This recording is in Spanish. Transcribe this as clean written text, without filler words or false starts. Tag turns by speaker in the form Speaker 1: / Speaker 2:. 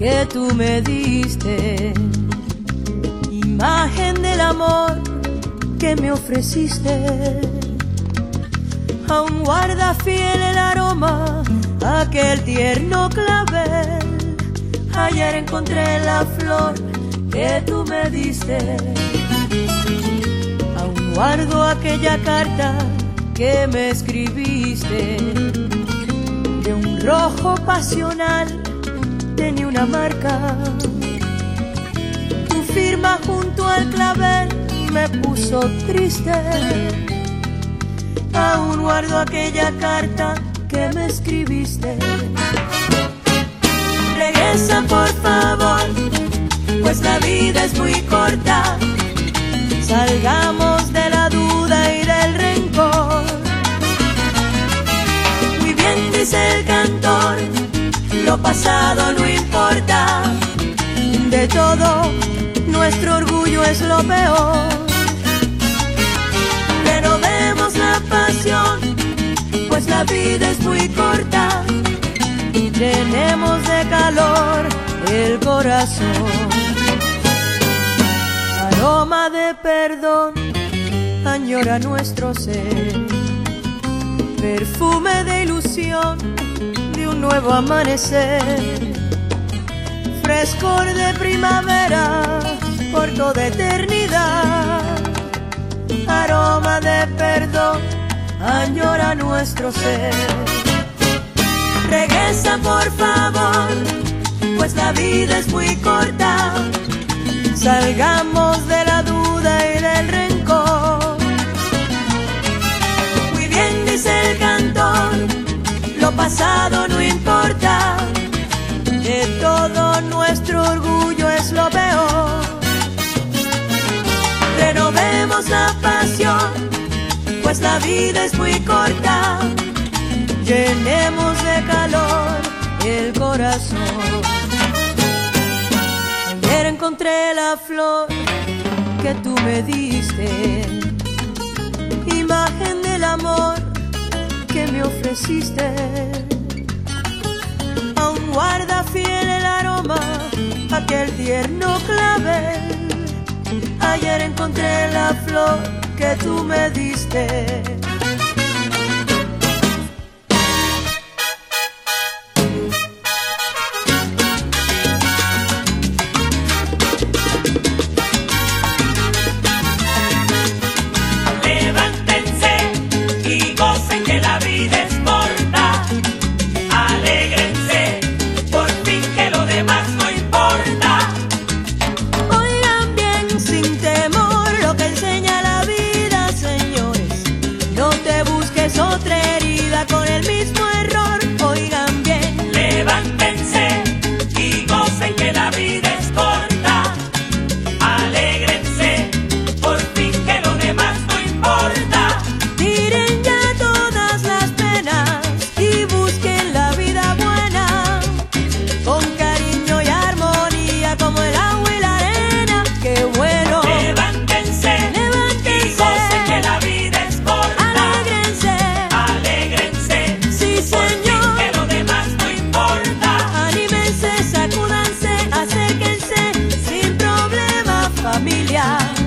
Speaker 1: que tú me diste, imagen del amor que me ofreciste. Aún guarda fiel el aroma aquel tierno clavel. Ayer encontré la flor que tú me diste. Aún guardo aquella carta que me escribiste. De un rojo pasional tenía una marca. Tu firma junto al clavel me puso triste. Aún guardo aquella carta que me escribiste. Regresa por favor, pues la vida es muy corta. Salgamos de la duda y del rencor. Muy bien dice el cantor, lo pasado no importa. De todo, nuestro orgullo es lo peor. Renovemos la pasión, pues la vida es muy corta. Llenemos de calor el corazón. Aroma de perdón añora nuestro ser. Perfume de ilusión de un nuevo amanecer. Frescor de primavera por toda eternidad. Aroma de perdón añora nuestro ser. Regresa por favor, pues la vida es muy corta. Salgamos de la duda y del rencor. Muy bien dice el cantor, lo pasado no importa. De todo nuestro orgullo es lo peor. Renovemos la pasión, pues la vida es muy corta. Llenemos de calor el corazón. Ayer encontré la flor que tú me diste, imagen del amor que me ofreciste. Aún guarda fiel el aroma aquel tierno clavel. Ayer encontré la flor que tú me diste. Otra herida con el mismo error. Oigan bien,
Speaker 2: levántense y gocen que la vida es corta. Alégrense, por fin que lo demás no importa.
Speaker 1: Tiren ya todas las penas y busquen la vida buena, con cariño y armonía como el agua y la arena. ¡Qué bueno!
Speaker 2: Levántense, y gocen que la vida es corta.
Speaker 1: Familia.